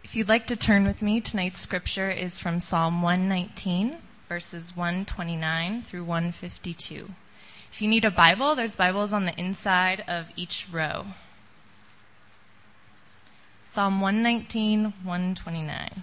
If you'd like to turn with me, tonight's scripture is from Psalm 119, verses 129 through 152. If you need a Bible, there's Bibles on the inside of each row. Psalm 119, 129.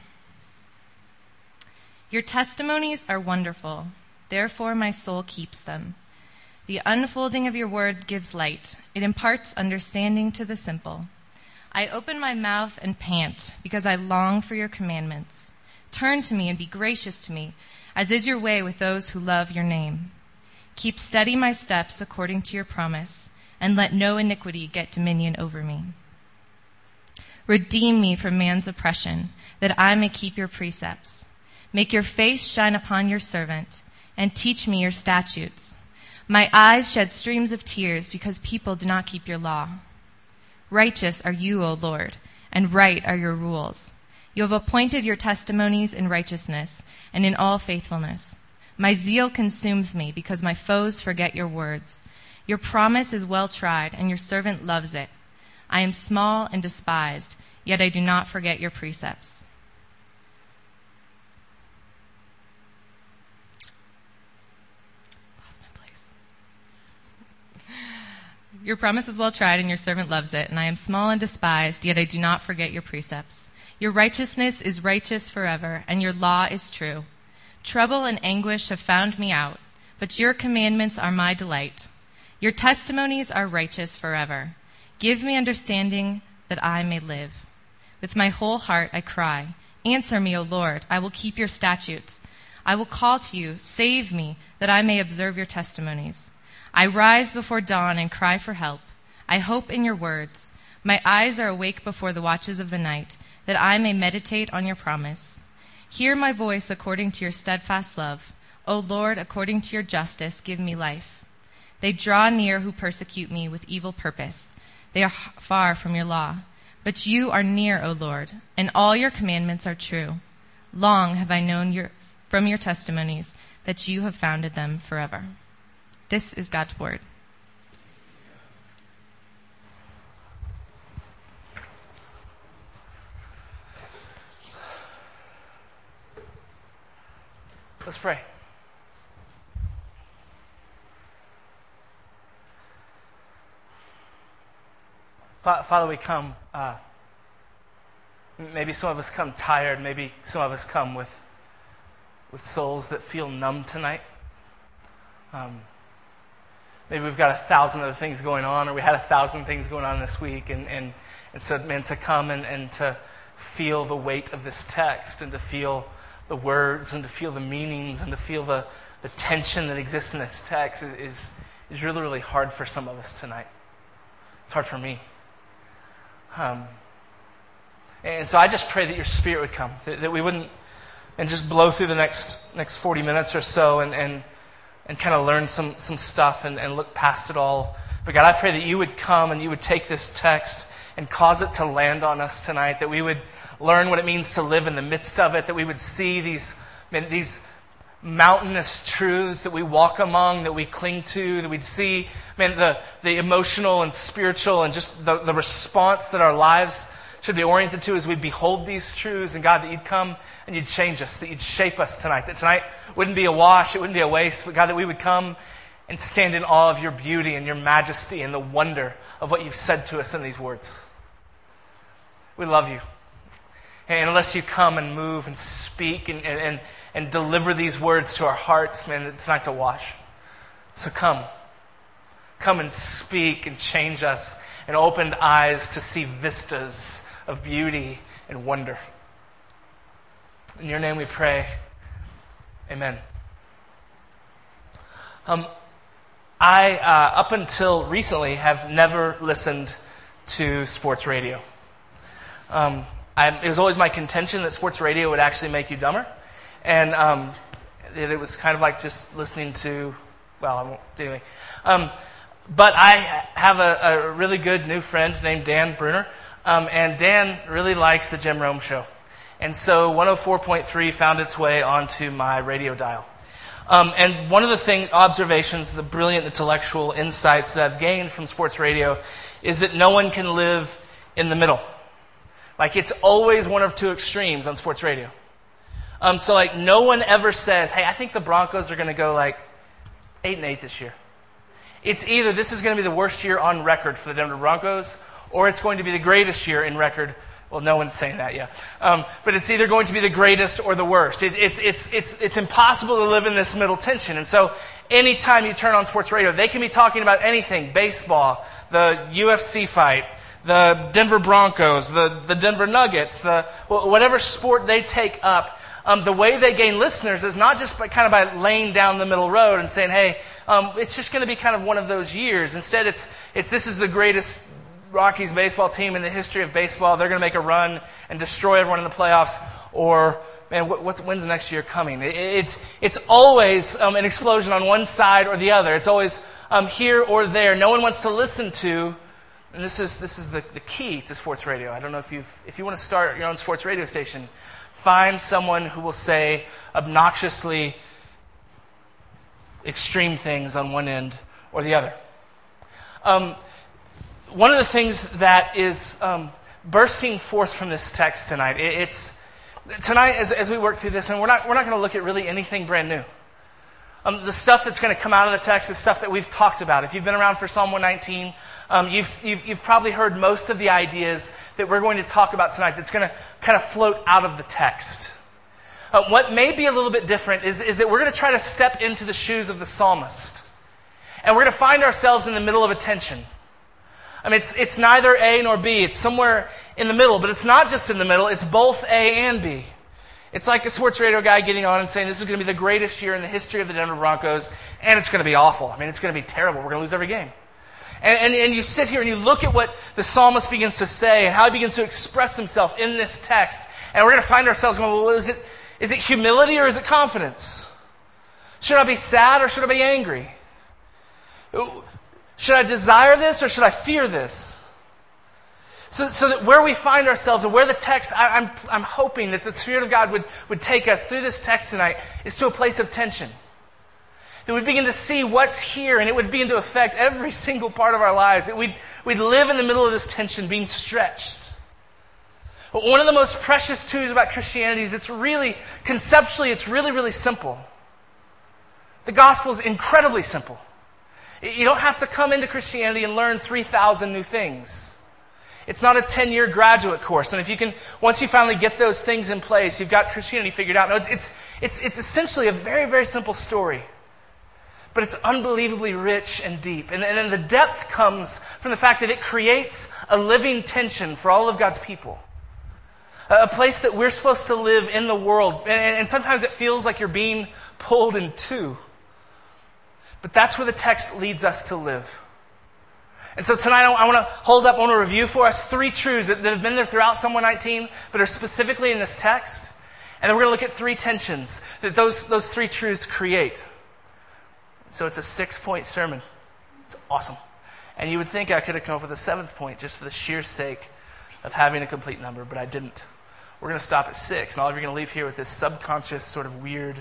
Your testimonies are wonderful, therefore my soul keeps them. The unfolding of your word gives light. It imparts understanding to the simple. I open my mouth and pant because I long for your commandments. Turn to me and be gracious to me, as is your way with those who love your name. Keep steady my steps according to your promise, and let no iniquity get dominion over me. Redeem me from man's oppression, that I may keep your precepts. Make your face shine upon your servant, and teach me your statutes. My eyes shed streams of tears because people do not keep your law. Righteous are you, O Lord, and right are your rules. You have appointed your testimonies in righteousness and in all faithfulness. My zeal consumes me because my foes forget your words. Your promise is well tried, and your servant loves it. I am small and despised, yet I do not forget your precepts. Your promise is well tried, and your servant loves it, and I am small and despised, yet I do not forget your precepts. Your righteousness is righteous forever, and your law is true. Trouble and anguish have found me out, but your commandments are my delight. Your testimonies are righteous forever. Give me understanding that I may live. With my whole heart I cry, answer me, O Lord, I will keep your statutes. I will call to you, save me, that I may observe your testimonies. I rise before dawn and cry for help. I hope in your words. My eyes are awake before the watches of the night, that I may meditate on your promise. Hear my voice according to your steadfast love. O Lord, according to your justice, give me life. They draw near who persecute me with evil purpose. They are far from your law. But you are near, O Lord, and all your commandments are true. Long have I known from your testimonies that you have founded them forever. This is God's word. Let's pray. Father, we come, maybe some of us come tired, maybe some of us come with souls that feel numb tonight. Maybe we've got 1,000 other things going on, or we had 1,000 things going on this week, and so, man, to come and to feel the weight of this text, and to feel the words, and to feel the meanings, and to feel the tension that exists in this text is really, really hard for some of us tonight. It's hard for me. And so I just pray that your Spirit would come, that we wouldn't and just blow through the next 40 minutes or so and kind of learn some stuff and look past it all. But God, I pray that you would come and you would take this text and cause it to land on us tonight, that we would learn what it means to live in the midst of it, that we would see these mountainous truths that we walk among, that we cling to, that we'd see, the emotional and spiritual and just the response that our lives should be oriented to as we behold these truths. And God, that you'd come and you'd change us, that you'd shape us tonight, that tonight wouldn't be a wash, it wouldn't be a waste, but God, that we would come and stand in awe of your beauty and your majesty and the wonder of what you've said to us in these words. We love you. And unless you come and move and speak and deliver these words to our hearts, man, tonight's a wash. So come and speak and change us, and opened eyes to see vistas of beauty and wonder. In your name we pray. Amen. I, up until recently, have never listened to sports radio. It was always my contention that sports radio would actually make you dumber. And it was kind of like just listening to, well, I won't do anything. But I have a really good new friend named Dan Bruner. And Dan really likes the Jim Rome Show. And so 104.3 found its way onto my radio dial. And one of the observations, the brilliant intellectual insights that I've gained from sports radio is that no one can live in the middle. Like, it's always one of two extremes on sports radio. So, like, no one ever says, hey, I think the Broncos are going to go, like, 8-8 this year. It's either this is going to be the worst year on record for the Denver Broncos, or it's going to be the greatest year in record. Well, no one's saying that yet. But it's either going to be the greatest or the worst. It's impossible to live in this middle tension. And so anytime you turn on sports radio, they can be talking about anything. Baseball, the UFC fight, the Denver Broncos, the Denver Nuggets, whatever sport they take up. The way they gain listeners is not just by laying down the middle road and saying, hey, it's just going to be kind of one of those years. Instead, it's this is the greatest Rockies baseball team in the history of baseball. They're going to make a run and destroy everyone in the playoffs. Or, man, when's the next year coming? It's always an explosion on one side or the other. It's always here or there. No one wants to listen to, and this is the key to sports radio. I don't know if you want to start your own sports radio station, find someone who will say obnoxiously extreme things on one end or the other. One of the things that is bursting forth from this text tonight, tonight as we work through this, and we're not going to look at really anything brand new. The stuff that's going to come out of the text is stuff that we've talked about. If you've been around for Psalm 119, you've probably heard most of the ideas that we're going to talk about tonight that's going to kind of float out of the text. What may be a little bit different is that we're going to try to step into the shoes of the psalmist. And we're going to find ourselves in the middle of a tension. I mean, it's neither A nor B. It's somewhere in the middle. But it's not just in the middle. It's both A and B. It's like a sports radio guy getting on and saying, this is going to be the greatest year in the history of the Denver Broncos, and it's going to be awful. I mean, it's going to be terrible. We're going to lose every game. And you sit here and you look at what the psalmist begins to say and how he begins to express himself in this text. And we're going to find ourselves going, well, is it humility or is it confidence? Should I be sad or should I be angry? Should I desire this or should I fear this? So that where we find ourselves and where the text, I'm hoping that the Spirit of God would take us through this text tonight is to a place of tension. That we'd begin to see what's here and it would begin to affect every single part of our lives. That we'd live in the middle of this tension being stretched. But one of the most precious truths about Christianity is conceptually, it's really, really simple. The gospel is incredibly simple. You don't have to come into Christianity and learn 3,000 new things. It's not a 10-year graduate course. And once you finally get those things in place, you've got Christianity figured out. No, it's essentially a very, very simple story. But it's unbelievably rich and deep. And then the depth comes from the fact that it creates a living tension for all of God's people. A place that we're supposed to live in the world. And sometimes it feels like you're being pulled in two. But that's where the text leads us to live. And so tonight I want to review for us 3 truths that have been there throughout Psalm 119, but are specifically in this text. And then we're going to look at 3 tensions that those 3 truths create. So it's a 6-point sermon. It's awesome. And you would think I could have come up with a 7th point just for the sheer sake of having a complete number, but I didn't. We're going to stop at 6, and all of you are going to leave here with this subconscious sort of weird,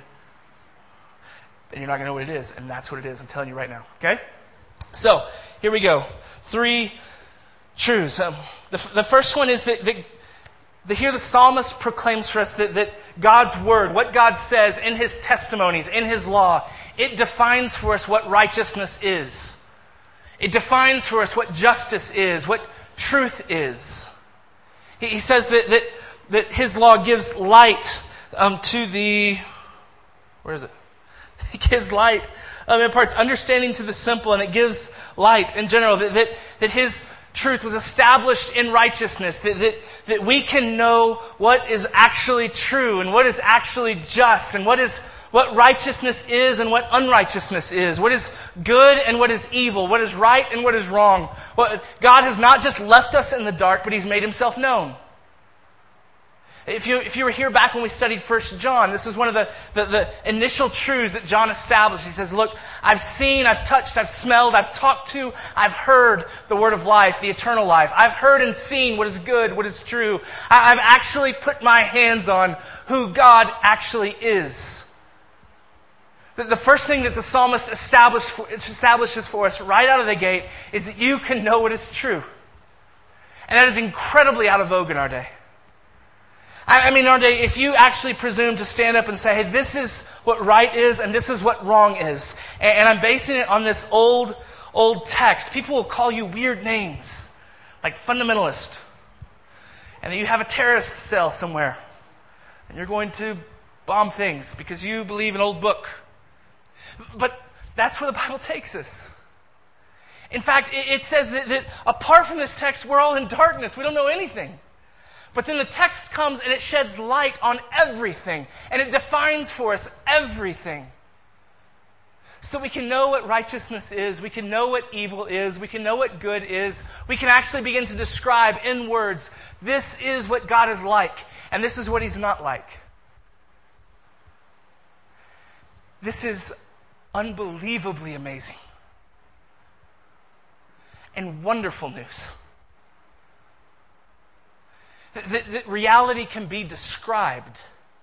and you're not going to know what it is, and that's what it is. I'm telling you right now, okay? So, here we go. 3 truths. The first one is that here the psalmist proclaims for us that God's word, what God says in his testimonies, in his law, it defines for us what righteousness is. It defines for us what justice is, what truth is. He says that his law gives light to the... Where is it? It gives light. It imparts understanding to the simple, and it gives light in general. That his truth was established in righteousness. That we can know what is actually true and what is actually just, and what righteousness is and what unrighteousness is. What is good and what is evil. What is right and what is wrong. God has not just left us in the dark, but he's made himself known. If you were here back when we studied 1 John, this is one of the initial truths that John established. He says, look, I've seen, I've touched, I've smelled, I've talked to, I've heard the word of life, the eternal life. I've heard and seen what is good, what is true. I've actually put my hands on who God actually is. The first thing that the psalmist establishes for us right out of the gate is that you can know what is true. And that is incredibly out of vogue in our day. I mean, Arde, if you actually presume to stand up and say, hey, this is what right is and this is what wrong is, and I'm basing it on this old text, people will call you weird names, like fundamentalist, and that you have a terrorist cell somewhere, and you're going to bomb things because you believe an old book. But that's where the Bible takes us. In fact, it says that apart from this text, we're all in darkness. We don't know anything. But then the text comes and it sheds light on everything. And it defines for us everything. So that we can know what righteousness is. We can know what evil is. We can know what good is. We can actually begin to describe in words, this is what God is like. And this is what He's not like. This is unbelievably amazing. And wonderful news. That reality can be described.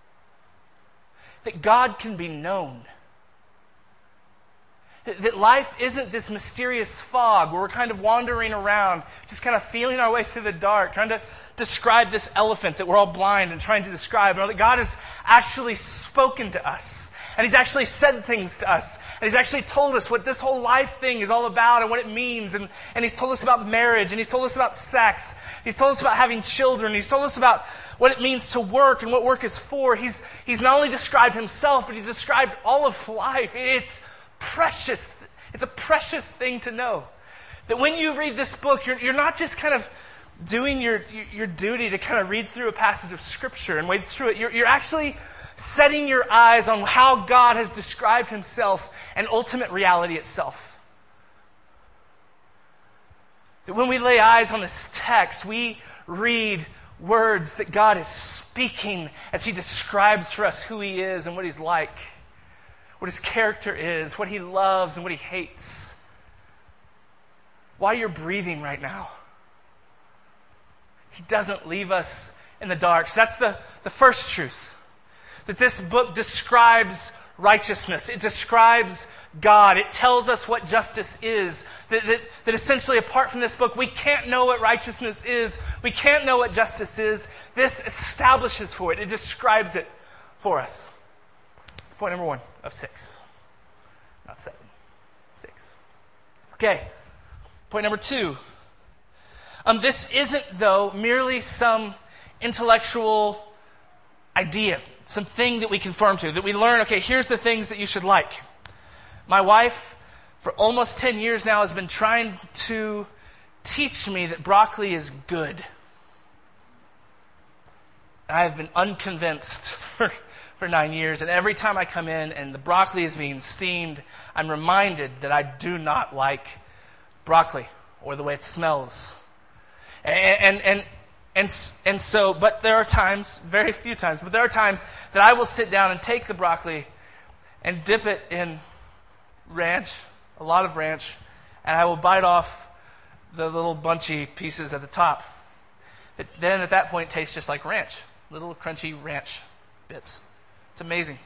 That God can be known. That life isn't this mysterious fog where we're kind of wandering around, just kind of feeling our way through the dark, trying to describe this elephant that we're all blind and trying to describe. No, that God has actually spoken to us. And He's actually said things to us. And He's actually told us what this whole life thing is all about and what it means. And He's told us about marriage. And He's told us about sex. He's told us about having children. He's told us about what it means to work and what work is for. He's not only described Himself, but He's described all of life. It's precious. It's a precious thing to know. That when you read this book, you're not just kind of doing your duty to kind of read through a passage of Scripture and wade through it. You're actually setting your eyes on how God has described Himself and ultimate reality itself. That when we lay eyes on this text, we read words that God is speaking as He describes for us who He is and what He's like, what His character is, what He loves and what He hates. Why you're breathing right now. He doesn't leave us in the dark. So that's the first truth. That this book describes righteousness. It describes God. It tells us what justice is. That essentially, apart from this book, we can't know what righteousness is. We can't know what justice is. This establishes for it. It describes it for us. That's point number 1 of 6. Not 7. 6. Okay. Point number 2. This isn't, though, merely some intellectual idea, something that we conform to, that we learn, okay, here's the things that you should like. My wife, for almost 10 years now, has been trying to teach me that broccoli is good. And I've been unconvinced for 9 years, and every time I come in and the broccoli is being steamed, I'm reminded that I do not like broccoli or the way it smells. And so, but there are times, very few times, but there are times that I will sit down and take the broccoli and dip it in ranch, a lot of ranch, and I will bite off the little bunchy pieces at the top. It then at that point tastes just like ranch, little crunchy ranch bits. It's amazing.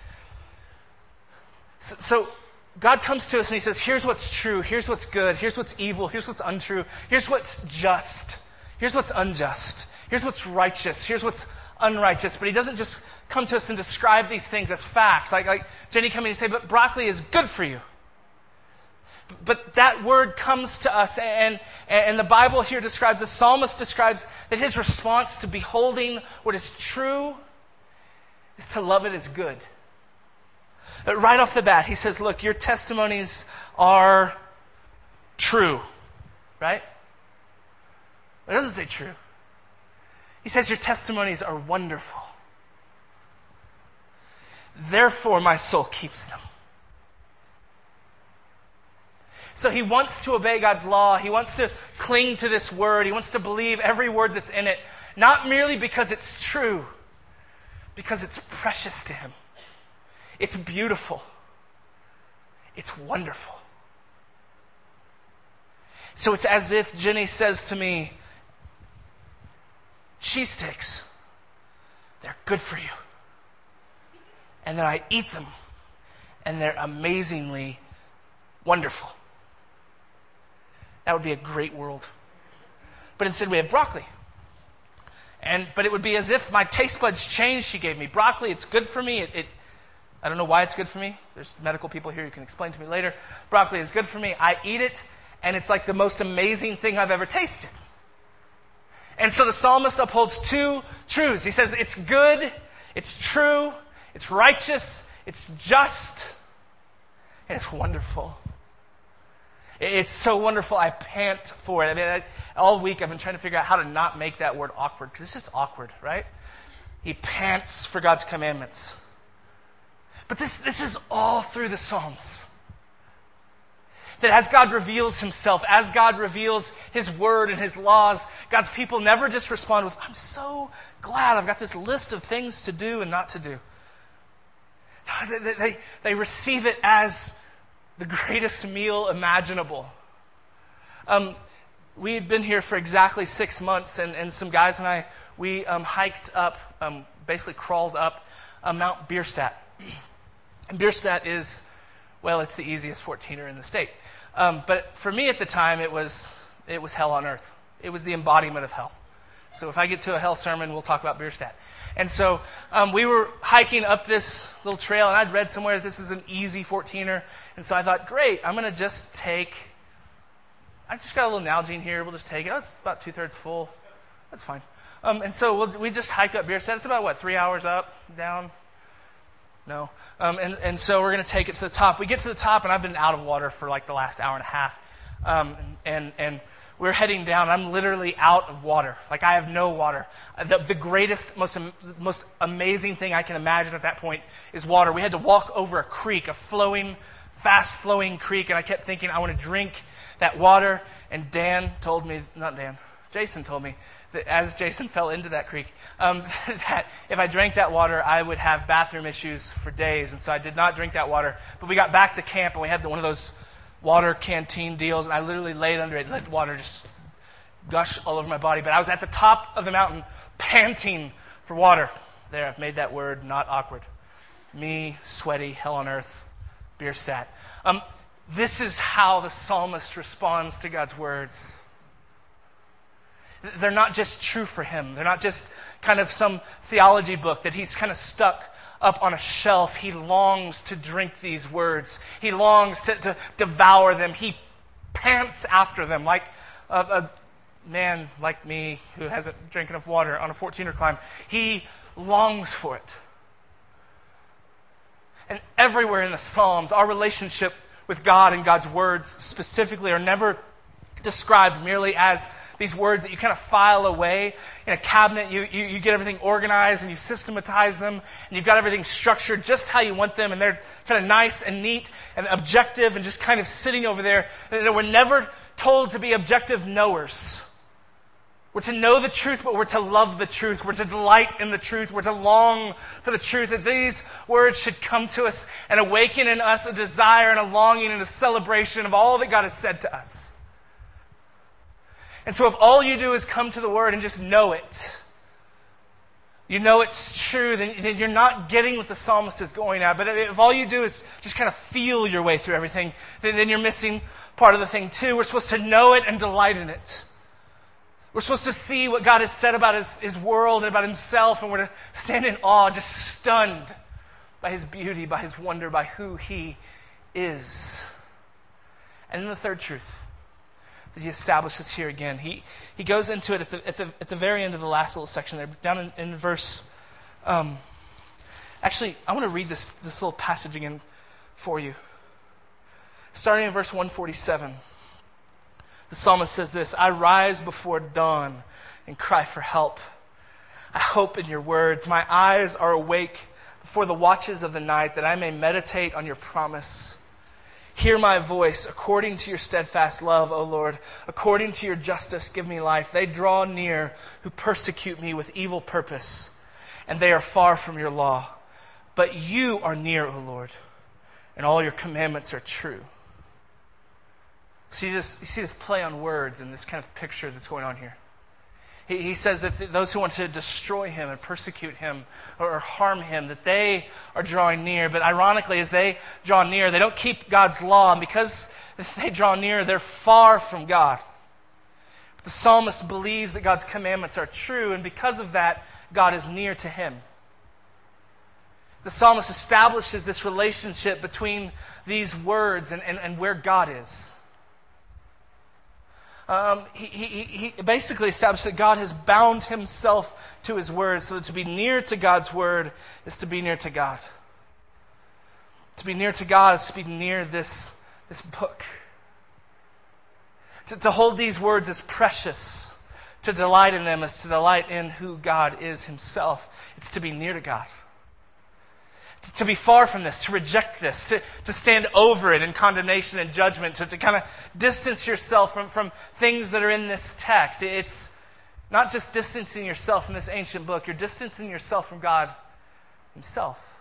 So God comes to us and He says, here's what's true, here's what's good, here's what's evil, here's what's untrue, here's what's just, here's what's unjust, here's what's righteous, here's what's unrighteous. But He doesn't just come to us and describe these things as facts. Like Jenny coming and say, but broccoli is good for you. But that word comes to us, and the Bible here describes, the psalmist describes that his response to beholding what is true is to love it as good. Right off the bat, he says, look, your testimonies are true. Right? It doesn't say true. He says your testimonies are wonderful. Therefore, my soul keeps them. So he wants to obey God's law. He wants to cling to this word. He wants to believe every word that's in it. Not merely because it's true, because it's precious to him. It's beautiful. It's wonderful. So it's as if Jenny says to me, cheese sticks, they're good for you. And then I eat them, and they're amazingly wonderful. That would be a great world. But instead we have broccoli. But it would be as if my taste buds changed. She gave me broccoli. It's good for me. I don't know why it's good for me. There's medical people here who can explain to me later. Broccoli is good for me. I eat it, and it's like the most amazing thing I've ever tasted. And so the psalmist upholds two truths. He says it's good, it's true, it's righteous, it's just, and it's wonderful. It's so wonderful, I pant for it. I mean, all week I've been trying to figure out how to not make that word awkward, because it's just awkward, right? He pants for God's commandments. But this is all through the Psalms. That as God reveals himself, as God reveals his word and his laws, God's people never just respond with, I'm so glad I've got this list of things to do and not to do. They receive it as the greatest meal imaginable. We had been here for exactly 6 months, and some guys and I, we hiked up, basically crawled up Mount Bierstadt. And Bierstadt is, well, it's the easiest 14er in the state. But for me at the time, it was hell on earth. It was the embodiment of hell. So if I get to a hell sermon, we'll talk about Bierstadt. And so we were hiking up this little trail, and I'd read somewhere that this is an easy 14er. And so I thought, great, I just got a little Nalgene here. We'll just take it. Oh, it's about 2/3 full. That's fine. And so we just hike up Bierstadt. It's about, 3 hours up, down? No. And so we're going to take it to the top. We get to the top, and I've been out of water for the last hour and a half. And we're heading down. I'm literally out of water. I have no water. The greatest, most amazing thing I can imagine at that point is water. We had to walk over a creek, a fast-flowing creek, and I kept thinking, I want to drink that water. And Jason told me, that as Jason fell into that creek, that if I drank that water, I would have bathroom issues for days. And so I did not drink that water. But we got back to camp, and we had one of those water canteen deals, and I literally laid under it and let water just gush all over my body. But I was at the top of the mountain panting for water. There, I've made that word not awkward. Me, sweaty, hell on earth, Bierstadt. This is how the psalmist responds to God's words. They're not just true for him. They're not just kind of some theology book that he's kind of stuck up on a shelf. He longs to drink these words. He longs to devour them. He pants after them like a man like me who hasn't drank enough water on a 14er climb. He longs for it. And everywhere in the Psalms, our relationship with God and God's words specifically are never described merely as these words that you kind of file away in a cabinet. You get everything organized and you systematize them, and you've got everything structured just how you want them, and they're kind of nice and neat and objective and just kind of sitting over there. And we're never told to be objective knowers. We're to know the truth, but we're to love the truth. We're to delight in the truth. We're to long for the truth. That these words should come to us and awaken in us a desire and a longing and a celebration of all that God has said to us. And so if all you do is come to the Word and just know it, you know it's true, then you're not getting what the psalmist is going at. But if all you do is just kind of feel your way through everything, then you're missing part of the thing too. We're supposed to know it and delight in it. We're supposed to see what God has said about his world and about himself, and we're to stand in awe, just stunned by his beauty, by his wonder, by who he is. And then the third truth that he establishes here again. He goes into it at the very end of the last little section there, down in verse. Actually, I want to read this little passage again for you. Starting in verse 147, the psalmist says this: I rise before dawn and cry for help. I hope in your words. My eyes are awake before the watches of the night, that I may meditate on your promise. Hear my voice, according to your steadfast love, O Lord. According to your justice, give me life. They draw near who persecute me with evil purpose, and they are far from your law. But you are near, O Lord, and all your commandments are true. You see this play on words and this kind of picture that's going on here. He says that those who want to destroy him and persecute him or harm him, that they are drawing near. But ironically, as they draw near, they don't keep God's law. And because they draw near, they're far from God. The psalmist believes that God's commandments are true, and because of that, God is near to him. The psalmist establishes this relationship between these words and where God is. He basically established that God has bound himself to his word, so that to be near to God's word is to be near to God. To be near to God is to be near this book. To hold these words as precious, to delight in them is to delight in who God is himself. It's to be near to God. To be far from this, to reject this, to stand over it in condemnation and judgment, to kind of distance yourself from things that are in this text. It's not just distancing yourself from this ancient book, you're distancing yourself from God himself.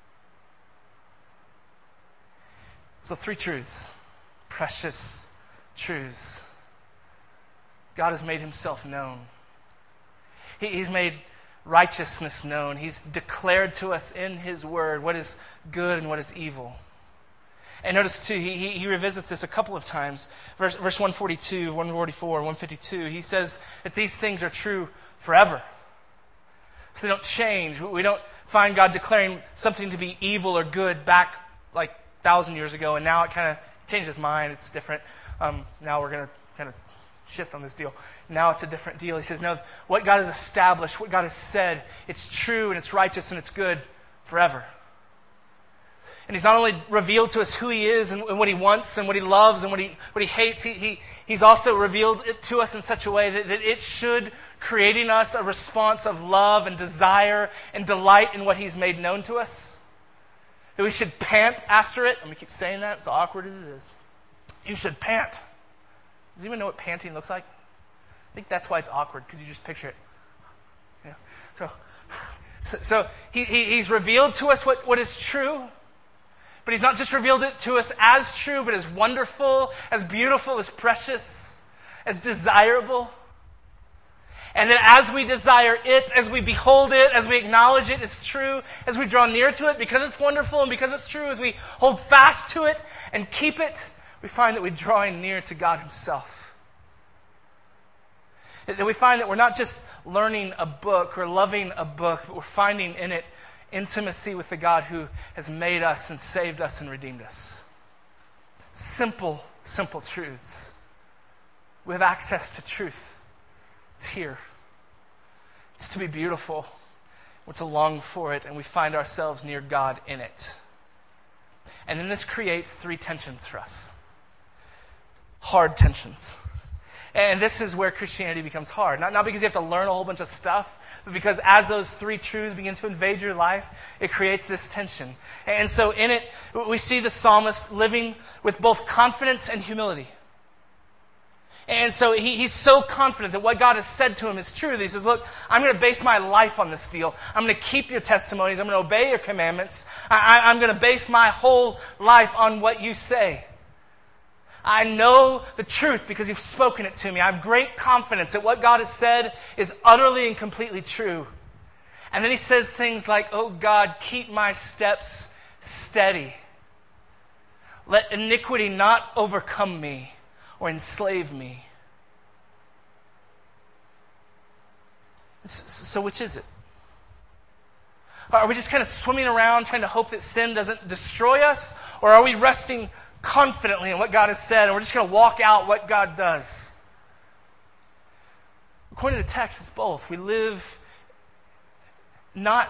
So 3 truths, precious truths. God has made himself known. He's made righteousness known. He's declared to us in his word what is good and what is evil. And notice too, he revisits this a couple of times. Verse 142, 144, 152, he says that these things are true forever. So they don't change. We don't find God declaring something to be evil or good back like 1,000 years ago, and now it kind of changed his mind. It's different. Now we're going to kind of shift on this deal. Now it's a different deal. He says, no, what God has established, what God has said, it's true and it's righteous and it's good forever. And he's not only revealed to us who he is and what he wants and what he loves and what he hates, he's also revealed it to us in such a way that it should create in us a response of love and desire and delight in what he's made known to us. That we should pant after it. I'm going to keep saying that, as awkward as it is. You should pant. Does anyone know what panting looks like? I think that's why it's awkward, because you just picture it. Yeah. So he's revealed to us what is true, but he's not just revealed it to us as true, but as wonderful, as beautiful, as precious, as desirable. And that as we desire it, as we behold it, as we acknowledge it as true, as we draw near to it because it's wonderful and because it's true, as we hold fast to it and keep it, we find that we're drawing near to God himself. That we find that we're not just learning a book or loving a book, but we're finding in it intimacy with the God who has made us and saved us and redeemed us. Simple, simple truths. We have access to truth. It's here. It's to be beautiful. We're to long for it, and we find ourselves near God in it. And then this creates 3 tensions for us. Hard tensions. And this is where Christianity becomes hard. Not because you have to learn a whole bunch of stuff, but because as those 3 truths begin to invade your life, it creates this tension. And so in it, we see the psalmist living with both confidence and humility. And so he's so confident that what God has said to him is true. He says, look, I'm going to base my life on this deal. I'm going to keep your testimonies. I'm going to obey your commandments. I'm going to base my whole life on what you say. I know the truth because you've spoken it to me. I have great confidence that what God has said is utterly and completely true. And then he says things like, oh God, keep my steps steady. Let iniquity not overcome me or enslave me. So which is it? Are we just kind of swimming around trying to hope that sin doesn't destroy us? Or are we resting confidently in what God has said, and we're just going to walk out what God does? According to the text, it's both. We live not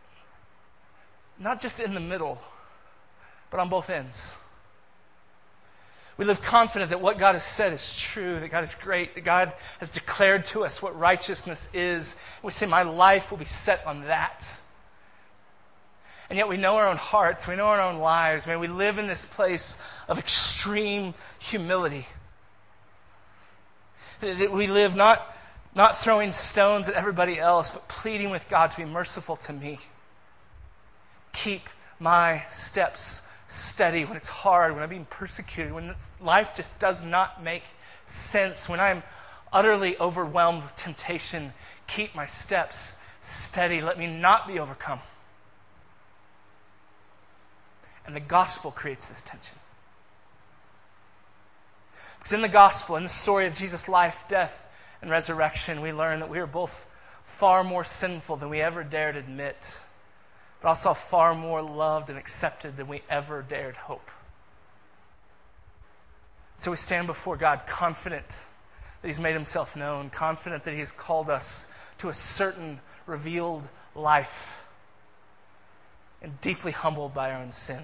just in the middle, but on both ends. We live confident that what God has said is true, that God is great, that God has declared to us what righteousness is. We say, my life will be set on that. And yet we know our own hearts, we know our own lives. Man, we live in this place of extreme humility. That we live not throwing stones at everybody else, but pleading with God to be merciful to me. Keep my steps steady when it's hard, when I'm being persecuted, when life just does not make sense, when I'm utterly overwhelmed with temptation. Keep my steps steady. Let me not be overcome. And the gospel creates this tension. Because in the gospel, in the story of Jesus' life, death, and resurrection, we learn that we are both far more sinful than we ever dared admit, but also far more loved and accepted than we ever dared hope. So we stand before God confident that He's made Himself known, confident that He has called us to a certain revealed life, and deeply humbled by our own sin.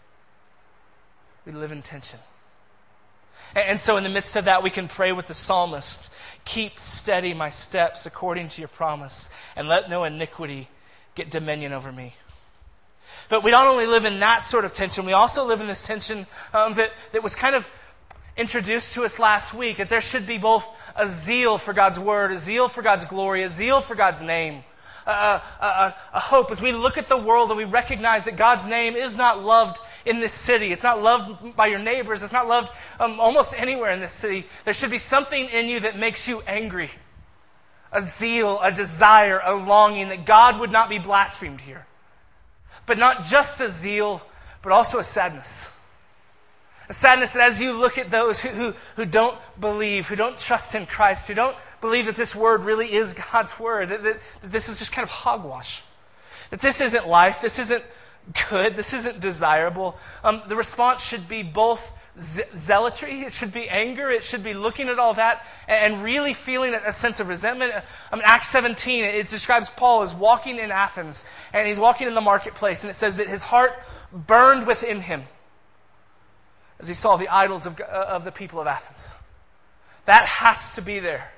We live in tension. And so in the midst of that, we can pray with the psalmist, keep steady my steps according to your promise, and let no iniquity get dominion over me. But we not only live in that sort of tension, we also live in this tension that was kind of introduced to us last week, that there should be both a zeal for God's word, a zeal for God's glory, a zeal for God's name, a hope as we look at the world and we recognize that God's name is not loved in this city. It's not loved by your neighbors. It's not loved almost anywhere in this city. There should be something in you that makes you angry. A zeal, a desire, a longing that God would not be blasphemed here. But not just a zeal, but also a sadness. A sadness that as you look at those who don't believe, who don't trust in Christ, who don't believe that this word really is God's word, that this is just kind of hogwash. That this isn't life, this isn't good, this isn't desirable. The response should be both zealotry, it should be anger, it should be looking at all that and really feeling a sense of resentment. Acts 17, it describes Paul as walking in Athens, and he's walking in the marketplace, and it says that his heart burned within him as he saw the idols of the people of Athens. That has to be there.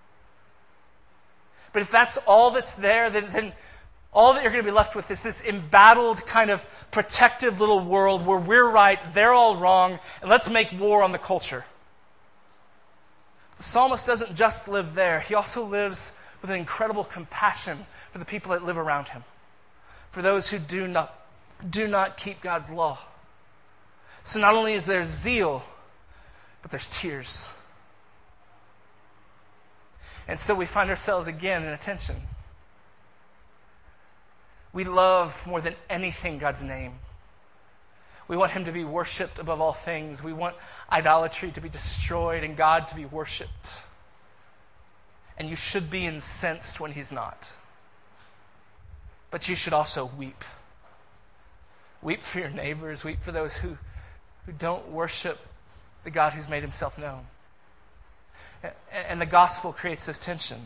But if that's all that's there, then all that you're going to be left with is this embattled kind of protective little world where we're right, they're all wrong, and let's make war on the culture. The psalmist doesn't just live there. He also lives with an incredible compassion for the people that live around him, for those who do not keep God's law. So not only is there zeal, but there's tears. And so we find ourselves again in a tension. We love more than anything God's name. We want Him to be worshipped above all things. We want idolatry to be destroyed and God to be worshipped. And you should be incensed when He's not. But you should also weep. Weep for your neighbors. Weep for those who don't worship the God who's made Himself known. And the gospel creates this tension.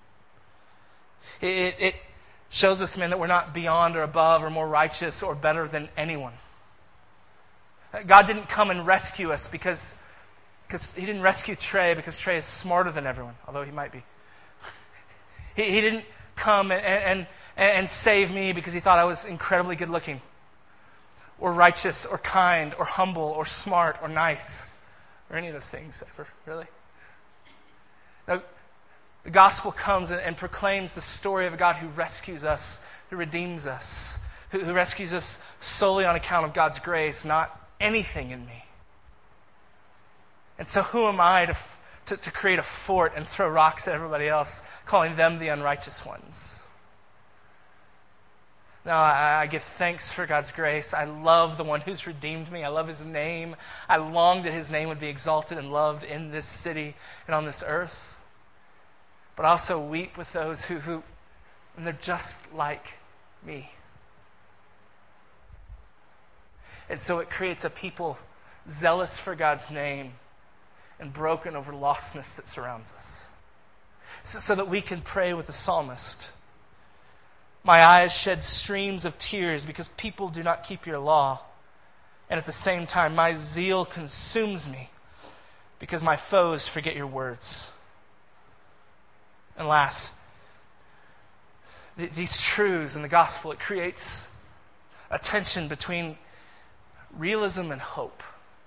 It shows us, men, that we're not beyond or above or more righteous or better than anyone. God didn't come and rescue us because He didn't rescue Trey because Trey is smarter than everyone, although he might be. He didn't come and save me because He thought I was incredibly good looking, or righteous, or kind, or humble, or smart, or nice, or any of those things ever, really. Now, the gospel comes and proclaims the story of a God who rescues us, who redeems us, who rescues us solely on account of God's grace, not anything in me. And so who am I to create a fort and throw rocks at everybody else, calling them the unrighteous ones? No, I give thanks for God's grace. I love the one who's redeemed me. I love His name. I long that His name would be exalted and loved in this city and on this earth. But I also weep with those who and they're just like me. And so it creates a people zealous for God's name and broken over lostness that surrounds us. So that we can pray with the psalmist. My eyes shed streams of tears because people do not keep your law. And at the same time, my zeal consumes me because my foes forget your words. And last, these truths in the gospel, it creates a tension between realism and hope.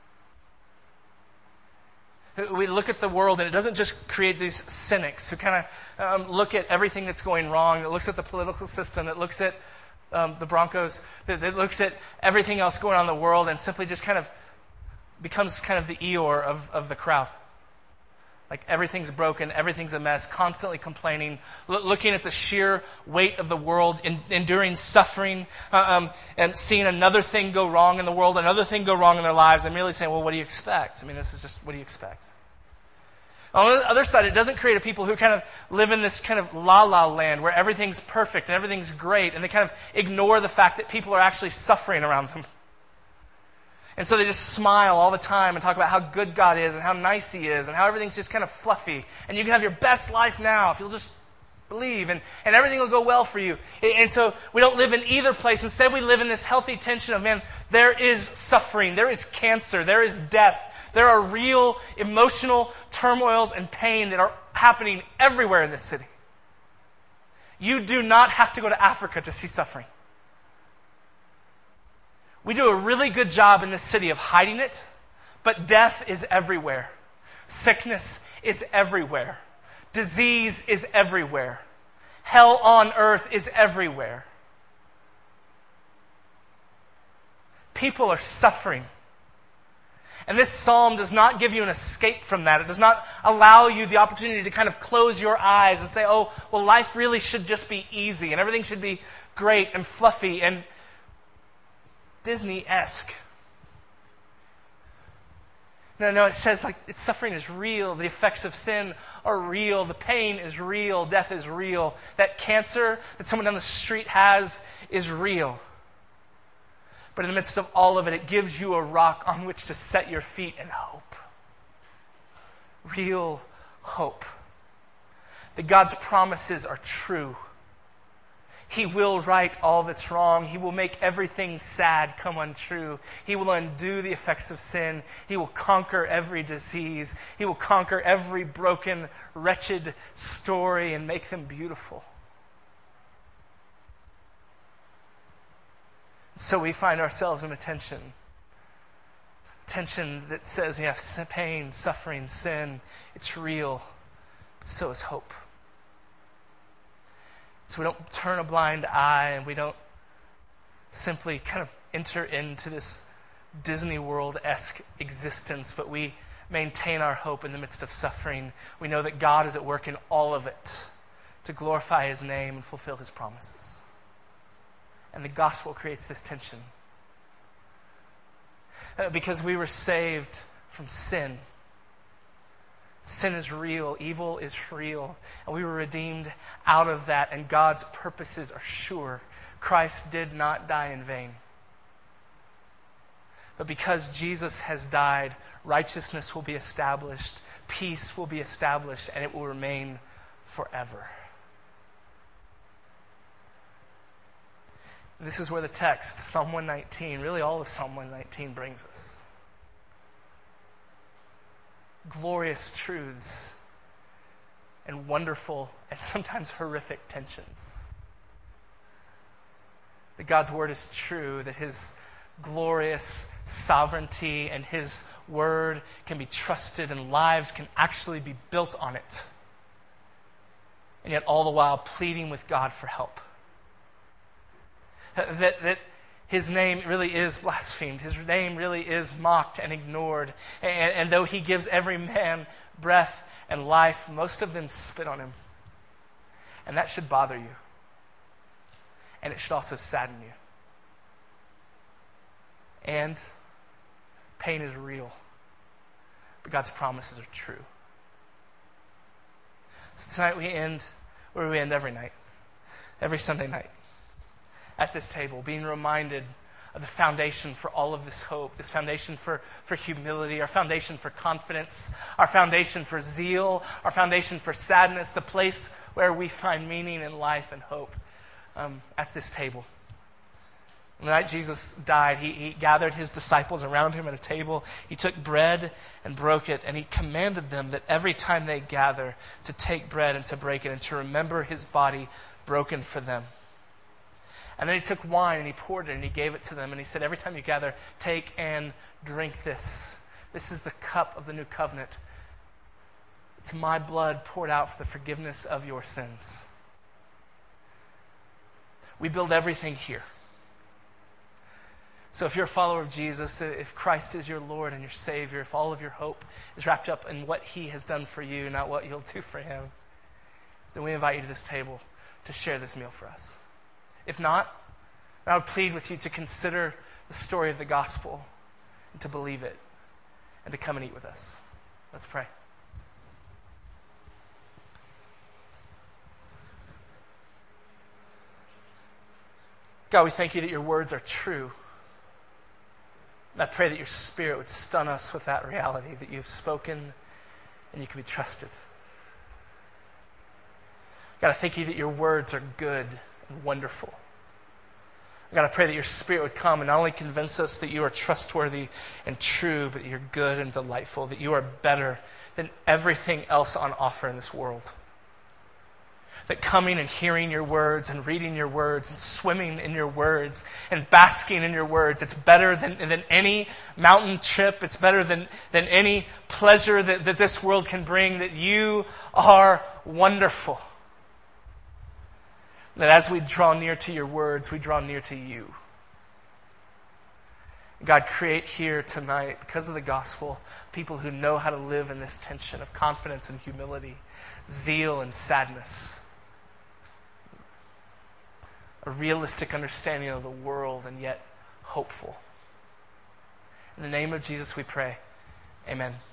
We look at the world and it doesn't just create these cynics who kind of look at everything that's going wrong, that looks at the political system, that looks at the Broncos, that looks at everything else going on in the world and simply just kind of becomes kind of the Eeyore of the crowd. Like everything's broken, everything's a mess, constantly complaining, looking at the sheer weight of the world, enduring suffering, and seeing another thing go wrong in the world, another thing go wrong in their lives, and merely saying, well, what do you expect? I mean, this is just, what do you expect? On the other side, it doesn't create a people who kind of live in this kind of la-la land where everything's perfect and everything's great, and they kind of ignore the fact that people are actually suffering around them. And so they just smile all the time and talk about how good God is and how nice He is and how everything's just kind of fluffy. And you can have your best life now if you'll just believe, and everything will go well for you. And so we don't live in either place. Instead, we live in this healthy tension of, man, there is suffering, there is cancer, there is death. There are real emotional turmoils and pain that are happening everywhere in this city. You do not have to go to Africa to see suffering. We do a really good job in this city of hiding it, but death is everywhere. Sickness is everywhere. Disease is everywhere. Hell on earth is everywhere. People are suffering. And this psalm does not give you an escape from that. It does not allow you the opportunity to kind of close your eyes and say, oh, well, life really should just be easy and everything should be great and fluffy and Disney-esque. No, it says like suffering is real. The effects of sin are real. The pain is real. Death is real. That cancer that someone down the street has is real. But in the midst of all of it, it gives you a rock on which to set your feet and hope. Real hope. That God's promises are true. He will right all that's wrong. He will make everything sad come untrue. He will undo the effects of sin. He will conquer every disease. He will conquer every broken, wretched story and make them beautiful. So we find ourselves in a tension that says we have pain, suffering, sin. It's real, but so is hope. So we don't turn a blind eye and we don't simply kind of enter into this Disney World-esque existence, but we maintain our hope in the midst of suffering. We know that God is at work in all of it to glorify His name and fulfill His promises. And the gospel creates this tension. Because we were saved from sin. Sin is real. Evil is real. And we were redeemed out of that. And God's purposes are sure. Christ did not die in vain. But because Jesus has died, righteousness will be established. Peace will be established. And it will remain forever. This is where the text, Psalm 119, really all of Psalm 119 brings us. Glorious truths and wonderful and sometimes horrific tensions. That God's word is true, that His glorious sovereignty and His word can be trusted and lives can actually be built on it. And yet all the while pleading with God for help. That His name really is blasphemed. His name really is mocked and ignored. And though He gives every man breath and life, most of them spit on Him. And that should bother you. And it should also sadden you. And pain is real. But God's promises are true. So tonight we end where we end every night. Every Sunday night. At this table, being reminded of the foundation for all of this hope, this foundation for humility, our foundation for confidence, our foundation for zeal, our foundation for sadness, the place where we find meaning in life and hope at this table. The night Jesus died, he gathered His disciples around Him at a table. He took bread and broke it, and He commanded them that every time they gather to take bread and to break it and to remember His body broken for them. And then He took wine and He poured it and He gave it to them. And He said, every time you gather, take and drink this. This is the cup of the new covenant. It's my blood poured out for the forgiveness of your sins. We build everything here. So if you're a follower of Jesus, if Christ is your Lord and your Savior, if all of your hope is wrapped up in what He has done for you, not what you'll do for Him, then we invite you to this table to share this meal for us. If not, I would plead with you to consider the story of the gospel and to believe it and to come and eat with us. Let's pray. God, we thank you that your words are true. And I pray that your Spirit would stun us with that reality, that you've spoken and you can be trusted. God, I thank you that your words are good and wonderful. God, I pray that your Spirit would come and not only convince us that you are trustworthy and true, but you're good and delightful, that you are better than everything else on offer in this world. That coming and hearing your words and reading your words and swimming in your words and basking in your words, it's better than any mountain trip. It's better than any pleasure that this world can bring, that you are wonderful. That as we draw near to your words, we draw near to you. God, create here tonight, because of the gospel, people who know how to live in this tension of confidence and humility, zeal and sadness, a realistic understanding of the world and yet hopeful. In the name of Jesus we pray. Amen.